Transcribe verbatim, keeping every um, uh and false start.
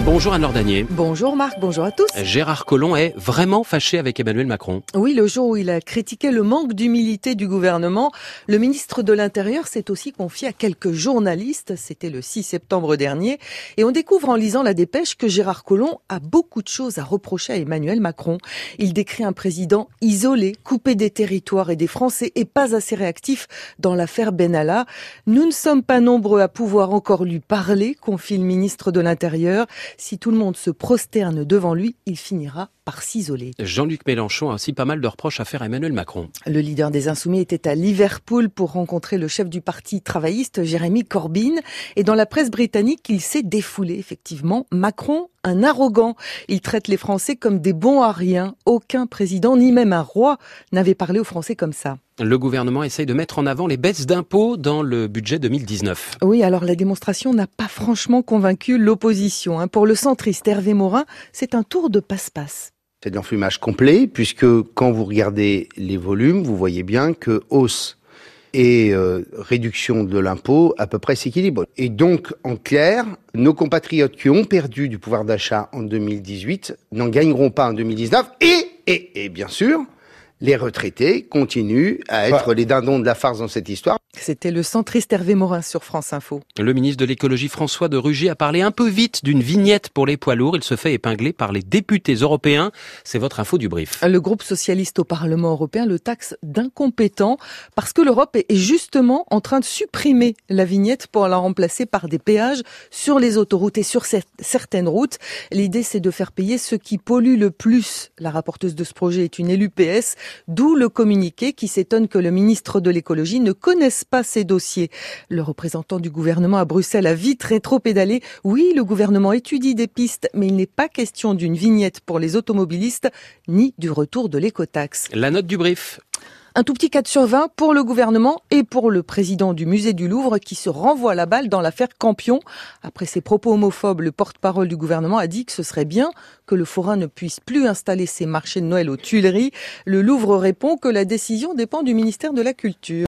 Bonjour Anne Lordanier. Bonjour Marc, bonjour à tous. Gérard Collomb est vraiment fâché avec Emmanuel Macron. Oui, le jour où il a critiqué le manque d'humilité du gouvernement, le ministre de l'Intérieur s'est aussi confié à quelques journalistes. C'était le six septembre dernier. Et on découvre en lisant la dépêche que Gérard Collomb a beaucoup de choses à reprocher à Emmanuel Macron. Il décrit un président isolé, coupé des territoires et des Français et pas assez réactif dans l'affaire Benalla. Nous ne sommes pas nombreux à pouvoir encore lui parler, confie le ministre de l'Intérieur. Si tout le monde se prosterne devant lui, il finira par s'isoler. Jean-Luc Mélenchon a aussi pas mal de reproches à faire à Emmanuel Macron. Le leader des Insoumis était à Liverpool pour rencontrer le chef du parti travailliste, Jeremy Corbyn. Et dans la presse britannique, il s'est défoulé, effectivement. Macron, un arrogant. Il traite les Français comme des bons à rien. Aucun président, ni même un roi, n'avait parlé aux Français comme ça. Le gouvernement essaye de mettre en avant les baisses d'impôts dans le budget deux mille dix-neuf. Oui, alors la démonstration n'a pas franchement convaincu l'opposition. Pour le centriste Hervé Morin, c'est un tour de passe-passe. C'est de l'enfumage complet, puisque quand vous regardez les volumes, vous voyez bien que hausse et euh, réduction de l'impôt à peu près s'équilibrent. Et donc, en clair, nos compatriotes qui ont perdu du pouvoir d'achat en deux mille dix-huit n'en gagneront pas en deux mille dix-neuf. Et, et, et bien sûr, les retraités continuent à être les dindons de la farce dans cette histoire. C'était le centriste Hervé Morin sur France Info. Le ministre de l'écologie François de Rugy a parlé un peu vite d'une vignette pour les poids lourds. Il se fait épingler par les députés européens. C'est votre info du brief. Le groupe socialiste au Parlement européen le taxe d'incompétent parce que l'Europe est justement en train de supprimer la vignette pour la remplacer par des péages sur les autoroutes et sur certaines routes. L'idée, c'est de faire payer ceux qui polluent le plus. La rapporteuse de ce projet est une élue P S, d'où le communiqué qui s'étonne que le ministre de l'écologie ne connaisse pas ces dossiers. Le représentant du gouvernement à Bruxelles a vite rétro-pédalé. Oui, le gouvernement étudie des pistes, mais il n'est pas question d'une vignette pour les automobilistes, ni du retour de l'écotaxe. La note du brief. Un tout petit quatre sur vingt pour le gouvernement et pour le président du musée du Louvre qui se renvoie la balle dans l'affaire Campion. Après ses propos homophobes, le porte-parole du gouvernement a dit que ce serait bien que le forain ne puisse plus installer ses marchés de Noël aux Tuileries. Le Louvre répond que la décision dépend du ministère de la Culture.